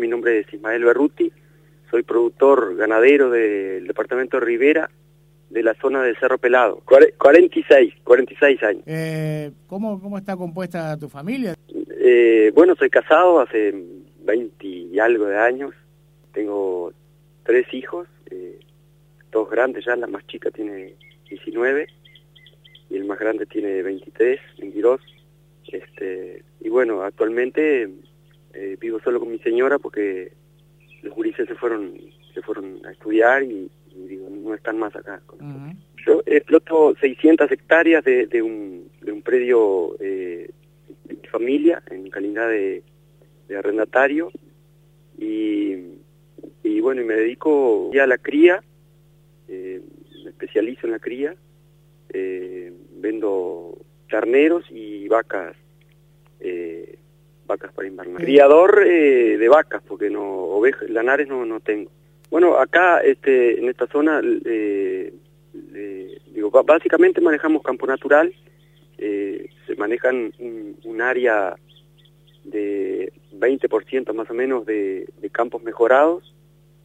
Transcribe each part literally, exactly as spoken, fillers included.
mi nombre es Ismael Berruti, soy productor ganadero del departamento de Rivera, de la zona de Cerro Pelado, cuarenta y seis años. Eh, ¿cómo, ¿Cómo está compuesta tu familia? Eh, bueno, soy casado hace veinte y algo de años, tengo tres hijos, eh, dos grandes ya, la más chica tiene diecinueve y el más grande tiene veintitrés, veintidós. Este, y bueno, actualmente eh, vivo solo con mi señora porque los gurises se fueron se fueron a estudiar y, y digo, no están más acá con nosotros. Uh-huh. Yo exploto seiscientas hectáreas de, de, un, de un predio eh, de mi familia en calidad de, de arrendatario y, y bueno, y me dedico ya a la cría, eh, me especializo en la cría, eh, vendo carneros y vacas, eh, vacas para invernar. Criador eh, de vacas, porque no ovejas, lanares no no tengo. Bueno, acá este en esta zona, eh, eh, digo, básicamente manejamos campo natural, eh, se manejan un, un área de veinte por ciento más o menos de, de campos mejorados,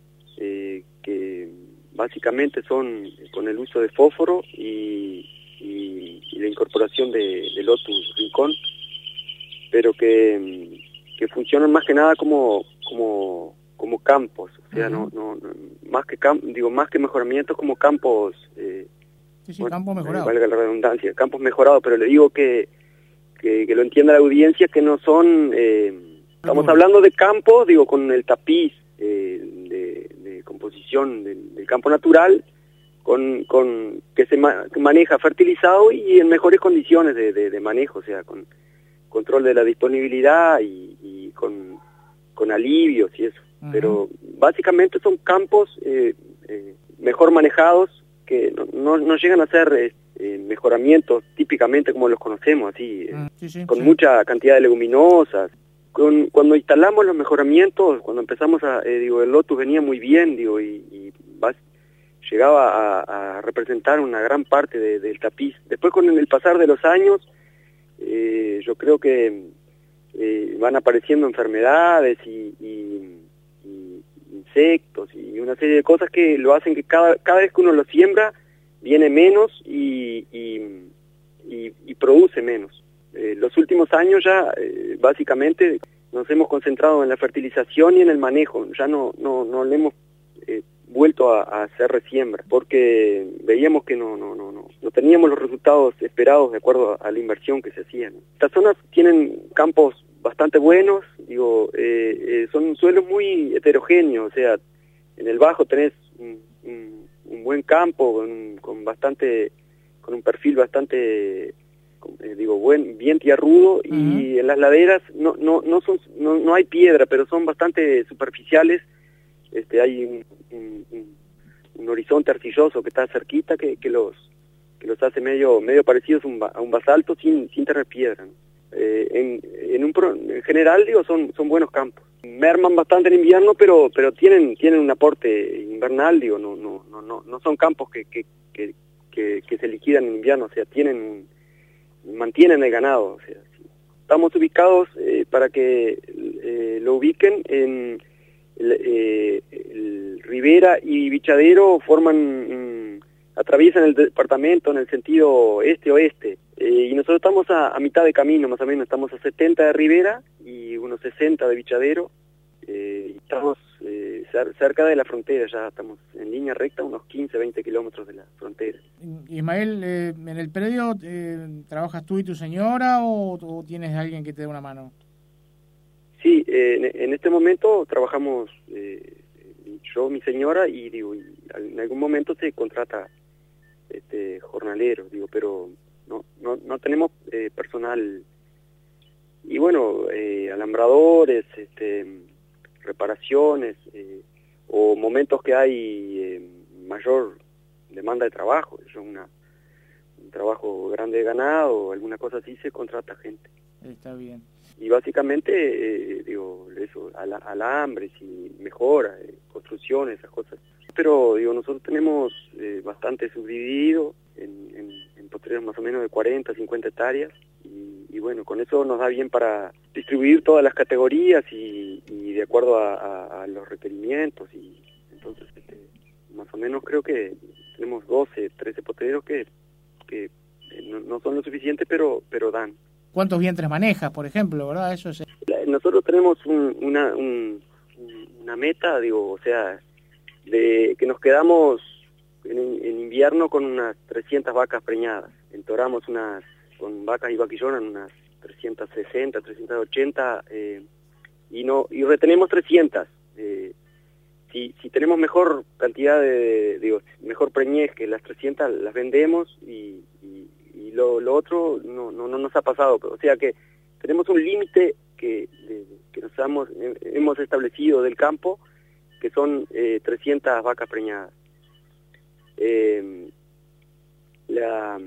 eh, que básicamente son con el uso de fósforo y Y, y la incorporación de, de Lotus Rincón, pero que, que funcionan más que nada como como como campos, o sea, uh-huh. no, no, no más que camp, digo más que mejoramientos, como campos, eh, sí, sí, bueno, campos mejorados, eh, valga la redundancia, campos mejorados, pero le digo que que, que lo entienda la audiencia, que no son, eh, estamos uh-huh. hablando de campos, digo, con el tapiz eh, de, de composición del, del campo natural, con, con que se ma maneja fertilizado y en mejores condiciones de, de, de manejo, o sea, con control de la disponibilidad y, y con, con alivios y eso. Uh-huh. Pero básicamente son campos eh, eh, mejor manejados, que no, no, no llegan a ser eh, mejoramientos típicamente como los conocemos, así, uh-huh. sí, sí, con sí. mucha cantidad de leguminosas. Con, cuando instalamos los mejoramientos, cuando empezamos a, eh, digo, el Lotus venía muy bien, digo, y, y vas, llegaba a, a representar una gran parte de, del tapiz. Después, con el pasar de los años, eh, yo creo que eh, van apareciendo enfermedades y, y, y insectos y una serie de cosas que lo hacen que cada, cada vez que uno lo siembra viene menos y, y, y, y produce menos. Eh, los últimos años ya eh, básicamente nos hemos concentrado en la fertilización y en el manejo. Ya no, no, no le hemos eh, vuelto a, a hacer resiembra, porque veíamos que no, no, no, no, no teníamos los resultados esperados de acuerdo a, a la inversión que se hacía, ¿no? Estas zonas tienen campos bastante buenos, digo, eh, eh, son suelos muy heterogéneos, o sea, en el bajo tenés un, un, un buen campo con, con bastante, con un perfil bastante, eh, digo, buen, bien tierrudo, uh-huh. y en las laderas no, no, no son, no, no hay piedra, pero son bastante superficiales. Este, hay un, un, un horizonte arcilloso que está cerquita que, que los que los hace medio medio parecidos a un, a un basalto sin sin tener piedra, ¿no? Eh, en, en un pro, en general digo son son buenos campos, merman bastante en invierno, pero pero tienen tienen un aporte invernal, digo, no no no no no son campos que que que, que, que se liquidan en invierno, o sea, tienen mantienen el ganado, o sea, estamos ubicados eh, para que eh, lo ubiquen en El, eh, el Rivera y Bichadero forman, mm, atraviesan el departamento en el sentido este-oeste, eh, y nosotros estamos a, a mitad de camino, más o menos, estamos a setenta de Rivera y unos sesenta de Bichadero, eh, y estamos eh, cerca de la frontera, ya estamos en línea recta, unos quince, veinte kilómetros de la frontera. Ismael, eh, ¿en el predio eh, trabajas tú y tu señora o, o tienes alguien que te dé una mano? Sí, eh, en, en este momento trabajamos eh, yo, mi señora, y digo, y en algún momento se contrata este jornaleros, digo, pero no no, no tenemos eh, personal. Y bueno, eh, alambradores, este, reparaciones, eh, o momentos que hay eh, mayor demanda de trabajo, es una, un trabajo grande de ganado, alguna cosa así, se contrata gente. Está bien. Y básicamente, eh, digo, eso, al, alambres y mejora, eh, construcciones, esas cosas. Pero, digo, nosotros tenemos eh, bastante subdividido en, en, en potreros más o menos de cuarenta, cincuenta hectáreas. Y, y bueno, con eso nos da bien para distribuir todas las categorías y, y de acuerdo a, a, a los requerimientos, y entonces este, más o menos creo que tenemos doce, trece potreros que, que no, no son lo suficiente, pero pero dan. ¿Cuántos vientres manejas, por ejemplo, verdad? Eso es... Nosotros tenemos un, una, un, una meta, digo, o sea, de que nos quedamos en, en invierno con unas trescientas vacas preñadas. Entoramos unas, con vacas y vaquillonas, unas trescientas sesenta, trescientas ochenta, eh, y no y retenemos trescientas. Eh, si, si tenemos mejor cantidad de, digo, mejor preñez que las trescientas, las vendemos, y, y, y lo, lo otro no, no, no nos ha pasado. O sea que tenemos un límite que, de, que nos hemos, hemos establecido del campo, que son eh, trescientas vacas preñadas. Eh, la,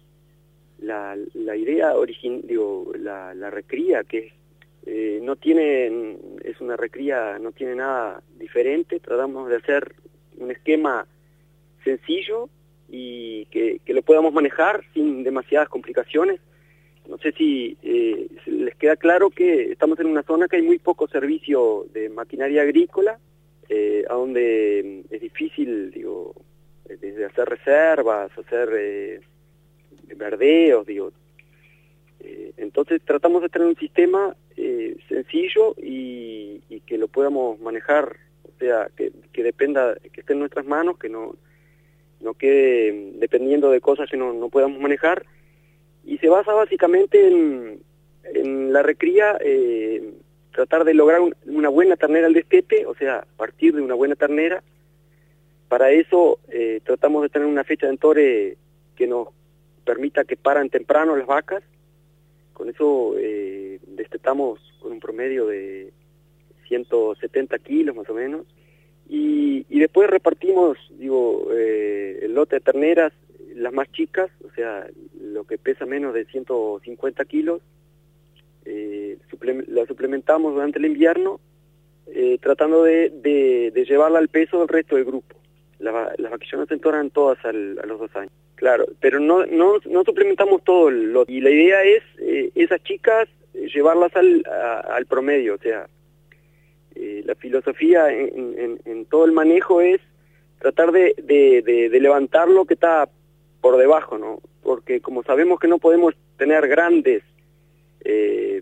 la, la idea origin, digo, la, la recría, que eh, no tiene, es una recría, no tiene nada diferente. Tratamos de hacer un esquema sencillo y que, que lo podamos manejar sin demasiadas complicaciones. No sé si eh, les queda claro que estamos en una zona que hay muy poco servicio de maquinaria agrícola, eh, a donde es difícil, digo, desde hacer reservas, hacer eh, verdeos, digo. Eh, entonces tratamos de tener un sistema eh, sencillo y, y que lo podamos manejar, o sea, que, que dependa, que esté en nuestras manos, que no, no quede dependiendo de cosas que no, no podamos manejar. Y se basa básicamente en, en la recría, eh, tratar de lograr un, una buena ternera al destete, o sea, partir de una buena ternera. Para eso eh, tratamos de tener una fecha de entore que nos permita que paran temprano las vacas. Con eso eh, destetamos con un promedio de ciento setenta kilos más o menos. Y, y después repartimos, digo, eh, el lote de terneras, las más chicas, o sea, lo que pesa menos de ciento cincuenta kilos, eh, suple la suplementamos durante el invierno, eh, tratando de, de, de llevarla al peso del resto del grupo. La, las vaquillonas se entoran todas al, a los dos años. Claro, pero no, no, no suplementamos todo el lote. Y la idea es, eh, esas chicas, eh, llevarlas al, a, al promedio, o sea, eh, la filosofía en, en, en todo el manejo es tratar de, de, de, de levantar lo que está por debajo, ¿no? Porque como sabemos que no podemos tener grandes eh,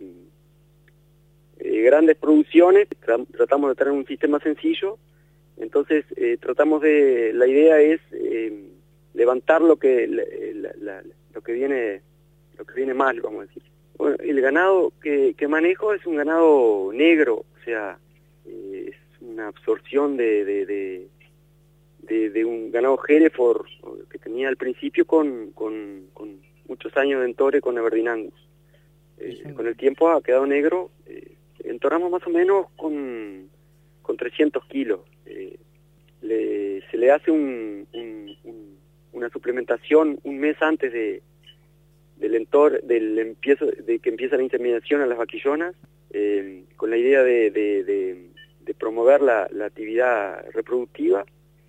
eh, grandes producciones, tra tratamos de tener un sistema sencillo. Entonces eh, tratamos de, la idea es eh, levantar lo que la, la, la, lo que viene lo que viene mal, vamos a decir. Bueno, el ganado que, que manejo es un ganado negro, o sea, eh, es una absorción de, de, de De, de un ganado Hereford que tenía al principio con, con, con muchos años de entore con Aberdeen Angus. Eh, sí. Con el tiempo ha quedado negro. Eh, entoramos más o menos con, con trescientos kilos. Eh, le, se le hace un, un, un, una suplementación un mes antes de del entor, del empiezo, de que empieza la inseminación a las vaquillonas, eh, con la idea de, de, de, de promover la, la actividad reproductiva.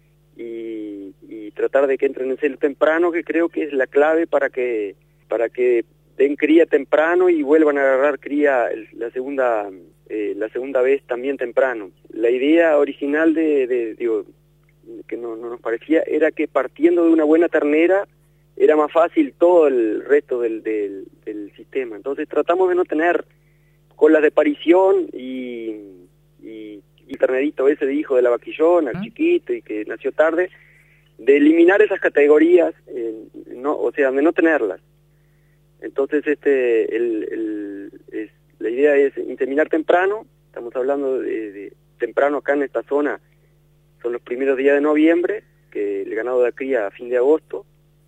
Y, y tratar de que entren en celo temprano, que creo que es la clave para que para que den cría temprano y vuelvan a agarrar cría la segunda eh, la segunda vez también temprano. La idea original de, de digo, que no, no nos parecía era que partiendo de una buena ternera era más fácil todo el resto del, del, del sistema. Entonces tratamos de no tener colas de parición y, y y ternerito ese de hijo de la vaquillona, ¿Ah? chiquito y que nació tarde, de eliminar esas categorías, eh, no, o sea, de no tenerlas. Entonces, este, el, el, es, la idea es inseminar temprano. Estamos hablando de, de temprano acá en esta zona, son los primeros días de noviembre, que el ganado da cría a fin de agosto.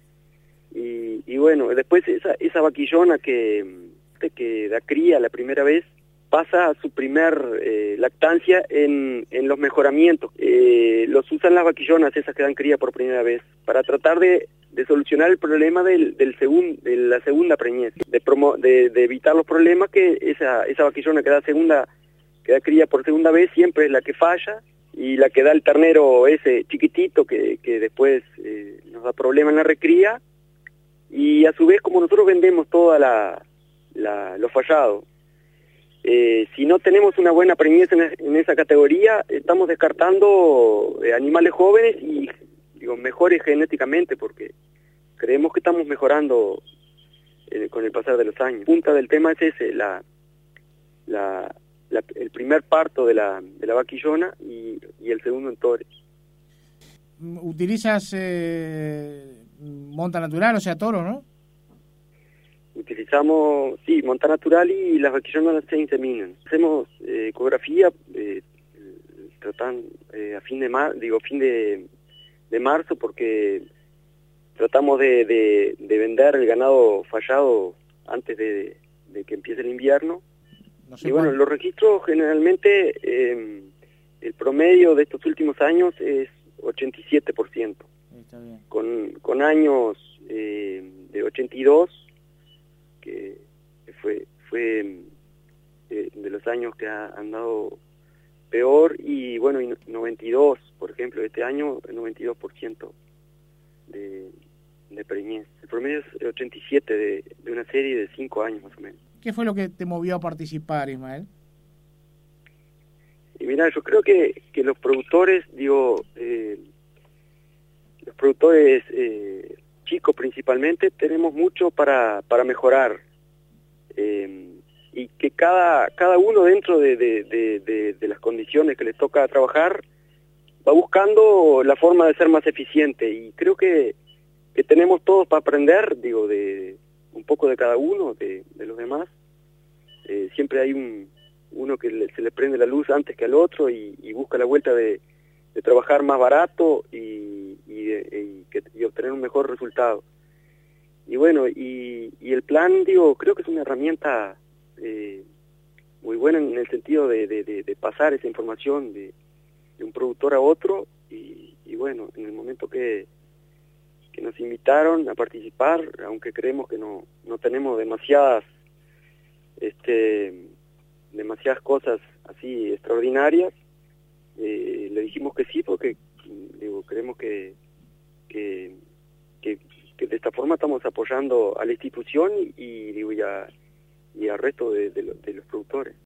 Y, y bueno, después esa, esa vaquillona que, que da cría la primera vez, pasa a su primer eh, lactancia en, en los mejoramientos. Eh, los usan las vaquillonas, esas que dan cría por primera vez, para tratar de, de solucionar el problema del, del segun, de la segunda preñez, de, promo, de, de evitar los problemas que esa, esa vaquillona que da, segunda, que da cría por segunda vez siempre es la que falla, y la que da el ternero ese chiquitito que, que después eh, nos da problema en la recría, y a su vez como nosotros vendemos toda la, la lo fallado, eh, si no tenemos una buena preñez en, en esa categoría, estamos descartando eh, animales jóvenes y digo mejores genéticamente, porque creemos que estamos mejorando eh, con el pasar de los años. Punta del tema es ese, la, la, la el primer parto de la, de la vaquillona y, y el segundo en tores. ¿Utilizas eh, monta natural, o sea, toro, no? Utilizamos, sí, monta natural y las vaquillonas se inseminan. Hacemos eh, ecografía, eh, tratan eh, a fin de mar, digo fin de, de marzo, porque tratamos de, de, de vender el ganado fallado antes de, de que empiece el invierno. No sé y bueno, cuál. Los registros generalmente, eh, el promedio de estos últimos años es ochenta y siete por ciento. Está bien. Con, con años eh, de ochenta y dos, que fue fue eh, de los años que ha andado peor, y bueno, y noventa y dos, por ejemplo, este año, noventa y dos por ciento de, de preñez. El promedio es ochenta y siete de, de una serie de cinco años más o menos. ¿Qué fue lo que te movió a participar, Ismael? Y mira, yo creo que, que los productores, digo, eh, los productores eh, chicos principalmente, tenemos mucho para, para mejorar. Eh, y que cada, cada uno dentro de, de, de, de, de las condiciones que les toca trabajar, va buscando la forma de ser más eficiente. Y creo que, que tenemos todos para aprender, digo, de un poco de cada uno, de, de los demás. Eh, siempre hay un... uno que le, se le prende la luz antes que al otro y, y busca la vuelta de, de trabajar más barato y, y, de, y, que, y obtener un mejor resultado. Y bueno, y, y el plan, digo, creo que es una herramienta eh, muy buena en el sentido de, de, de, de pasar esa información de, de un productor a otro, y, y bueno, en el momento que, que nos invitaron a participar, aunque creemos que no, no tenemos demasiadas... este demasiadas cosas así extraordinarias, eh, le dijimos que sí, porque digo, creemos que, que, que, que de esta forma estamos apoyando a la institución y, y, digo, y, a, y al resto de, de, de los productores.